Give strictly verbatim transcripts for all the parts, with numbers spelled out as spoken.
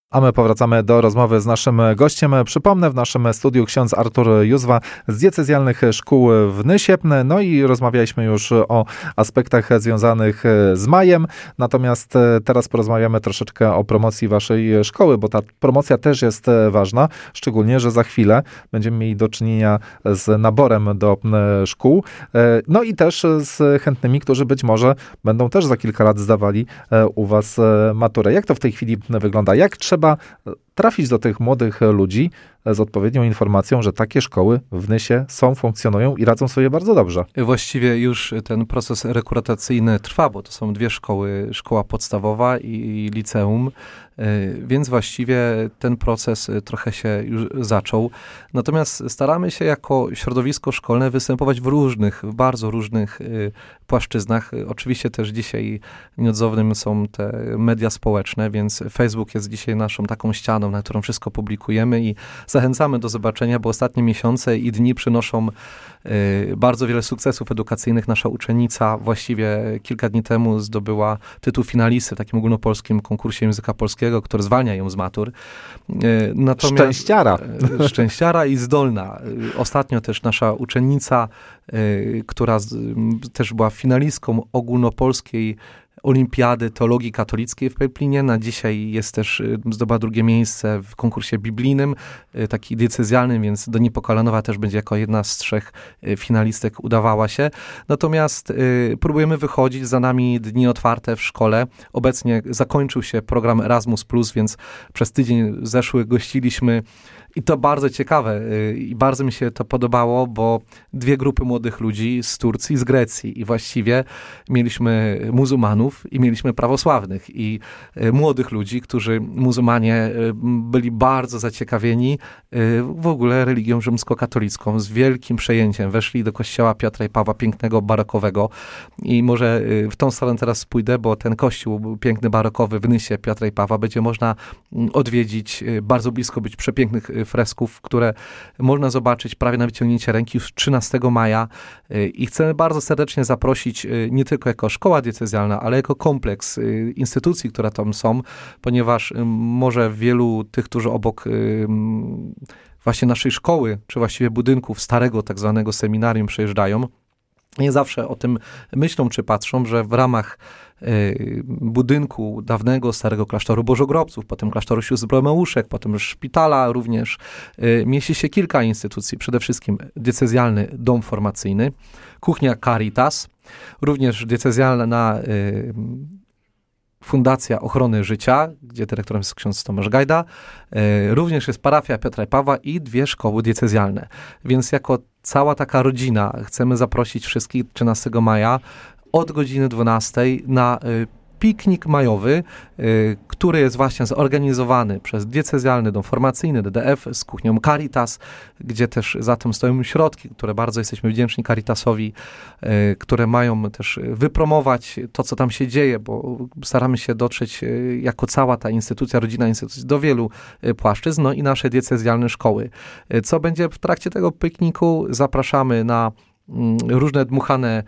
A my powracamy do rozmowy z naszym gościem. Przypomnę, w naszym studiu ksiądz Artur Józwa z diecezjalnych szkół w Nysie. No i rozmawialiśmy już o aspektach związanych z majem. Natomiast teraz porozmawiamy troszeczkę o promocji waszej szkoły, bo ta promocja też jest ważna. Szczególnie, że za chwilę będziemy mieli do czynienia z naborem do szkół. No i też z chętnymi, którzy być może będą też za kilka lat zdawali u was maturę. Jak to w tej chwili wygląda? Jak trzeba Trzeba trafić do tych młodych ludzi z odpowiednią informacją, że takie szkoły w Nysie są, funkcjonują i radzą sobie bardzo dobrze. Właściwie już ten proces rekrutacyjny trwa, bo to są dwie szkoły, szkoła podstawowa i liceum, więc właściwie ten proces trochę się już zaczął. Natomiast staramy się jako środowisko szkolne występować w różnych, w bardzo różnych płaszczyznach. Oczywiście też dzisiaj nieodzownym są te media społeczne, więc Facebook jest dzisiaj naszą taką ścianą, na którą wszystko publikujemy i zachęcamy do zobaczenia, bo ostatnie miesiące i dni przynoszą y, bardzo wiele sukcesów edukacyjnych. Nasza uczennica właściwie kilka dni temu zdobyła tytuł finalisty w takim ogólnopolskim konkursie języka polskiego, który zwalnia ją z matur. Y, natomiast, szczęściara. Y, szczęściara i zdolna. Y, ostatnio też nasza uczennica, y, która z, y, też była finalistką ogólnopolskiej Olimpiady Teologii Katolickiej w Pejplinie. Na dzisiaj jest też, zdobyła drugie miejsce w konkursie biblijnym, taki diecezjalnym, więc do Niepokalanowa też będzie jako jedna z trzech finalistek udawała się. Natomiast y, próbujemy wychodzić, za nami dni otwarte w szkole. Obecnie zakończył się program Erasmus plus, więc przez tydzień zeszły gościliśmy i to bardzo ciekawe y, i bardzo mi się to podobało, bo dwie grupy młodych ludzi z Turcji, z Grecji i właściwie mieliśmy muzułmanów i mieliśmy prawosławnych i y, młodych ludzi, którzy muzułmanie y, byli bardzo zaciekawieni y, w ogóle religią rzymskokatolicką, z wielkim przejęciem. Weszli do kościoła Piotra i Pawła, pięknego, barokowego i może y, w tą stronę teraz pójdę, bo ten kościół piękny, barokowy w Nysie Piotra i Pawła będzie można y, odwiedzić, y, bardzo blisko być przepięknych y, fresków, które można zobaczyć prawie na wyciągnięcie ręki już trzynastego maja i chcemy bardzo serdecznie zaprosić nie tylko jako szkoła diecezjalna, ale jako kompleks instytucji, które tam są, ponieważ może wielu tych, którzy obok właśnie naszej szkoły, czy właściwie budynków starego tak zwanego seminarium przejeżdżają, nie zawsze o tym myślą, czy patrzą, że w ramach y, budynku dawnego, starego klasztoru Bożogrobców, potem klasztoru sióstr Bromeuszek, potem szpitala również, y, mieści się kilka instytucji, przede wszystkim diecezjalny dom formacyjny, kuchnia Caritas, również diecezjalna y, Fundacja Ochrony Życia, gdzie dyrektorem jest ksiądz Tomasz Gajda. Y, również jest parafia Piotra i Pawła i dwie szkoły diecezjalne. Więc jako cała taka rodzina chcemy zaprosić wszystkich trzynastego maja od godziny dwunastej na y, piknik majowy, y, który jest właśnie zorganizowany przez diecezjalny dom formacyjny D D F z kuchnią Caritas, gdzie też za tym stoją środki, które bardzo jesteśmy wdzięczni Caritasowi, y, które mają też wypromować to, co tam się dzieje, bo staramy się dotrzeć y, jako cała ta instytucja, rodzina instytucji do wielu y, płaszczyzn, no i nasze diecezjalne szkoły. Y, co będzie w trakcie tego pikniku? Zapraszamy na różne dmuchane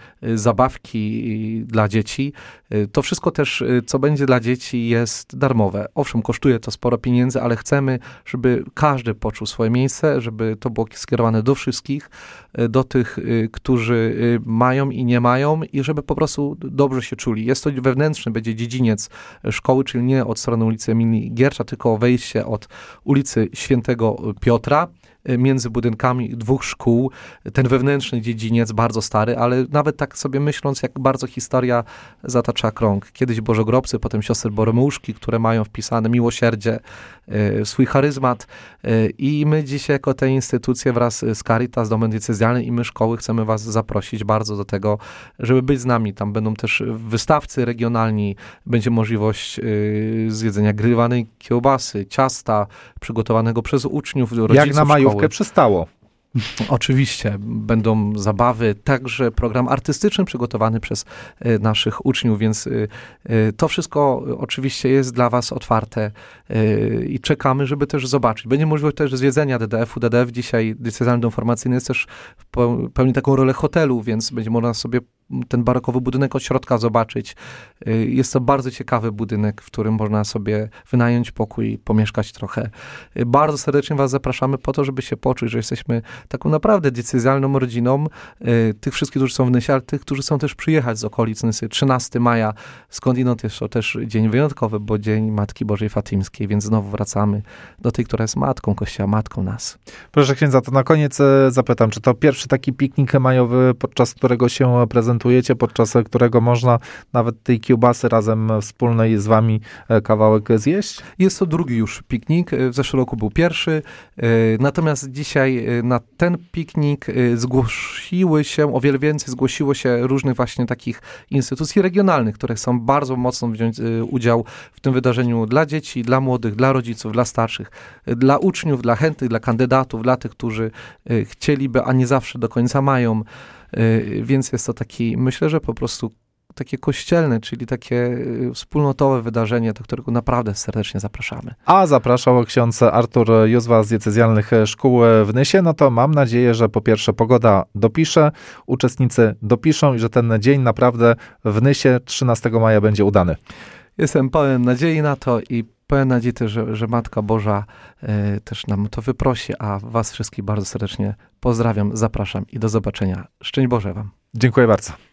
zabawki dla dzieci. To wszystko też, co będzie dla dzieci, jest darmowe. Owszem, kosztuje to sporo pieniędzy, ale chcemy, żeby każdy poczuł swoje miejsce, żeby to było skierowane do wszystkich, do tych, którzy mają i nie mają i żeby po prostu dobrze się czuli. Jest to wewnętrzny, będzie dziedziniec szkoły, czyli nie od strony ulicy Emilii Giercza, tylko wejście od ulicy Świętego Piotra, między budynkami dwóch szkół, ten wewnętrzny dziedziniec, bardzo stary, ale nawet tak sobie myśląc, jak bardzo historia zatacza krąg. Kiedyś Bożogrobcy, potem siostry Boromeuszki, które mają wpisane miłosierdzie, swój charyzmat i my dzisiaj jako te instytucje wraz z Caritas, domem diecezjalnym i my szkoły chcemy was zaprosić bardzo do tego, żeby być z nami. Tam będą też wystawcy regionalni, będzie możliwość zjedzenia grillowanej kiełbasy, ciasta przygotowanego przez uczniów, rodziców Jak na majówkę szkoły. Przystało. Oczywiście, będą zabawy, także program artystyczny przygotowany przez y, naszych uczniów, więc y, y, to wszystko oczywiście jest dla was otwarte y, i czekamy, żeby też zobaczyć. Będzie możliwość też zwiedzenia D D F-u. D D F dzisiaj, diecezjalny dom formacyjny, jest też w pełni taką rolę hotelu, więc będzie można sobie ten barokowy budynek od środka zobaczyć. Jest to bardzo ciekawy budynek, w którym można sobie wynająć pokój, pomieszkać trochę. Bardzo serdecznie was zapraszamy po to, żeby się poczuć, że jesteśmy taką naprawdę diecezjalną rodziną tych wszystkich, którzy są w Nysie, ale tych, którzy chcą też przyjechać z okolic Nysy. trzynastego maja, skądinąd jest to też dzień wyjątkowy, bo Dzień Matki Bożej Fatymskiej, więc znowu wracamy do tej, która jest matką Kościoła, matką nas. Proszę księdza, to na koniec zapytam, czy to pierwszy taki piknik majowy, podczas którego się prezentujecie, podczas którego można nawet tej kiełbasy razem wspólnej z wami kawałek zjeść? Jest to drugi już piknik. W zeszłym roku był pierwszy. Natomiast dzisiaj na ten piknik zgłosiły się, o wiele więcej zgłosiło się różnych właśnie takich instytucji regionalnych, które chcą bardzo mocno wziąć udział w tym wydarzeniu dla dzieci, dla młodych, dla rodziców, dla starszych, dla uczniów, dla chętnych, dla kandydatów, dla tych, którzy chcieliby, a nie zawsze do końca mają. Więc jest to taki, myślę, że po prostu takie kościelne, czyli takie wspólnotowe wydarzenie, do którego naprawdę serdecznie zapraszamy. A zapraszał ksiądz Artur Józwa z diecezjalnych szkół w Nysie. No to mam nadzieję, że po pierwsze pogoda dopisze, uczestnicy dopiszą i że ten dzień naprawdę w Nysie trzynastego maja będzie udany. Jestem pełen nadziei na to i pełen nadziei też, że, że Matka Boża y, też nam to wyprosi, a was wszystkich bardzo serdecznie pozdrawiam, zapraszam i do zobaczenia. Szczęść Boże wam. Dziękuję bardzo.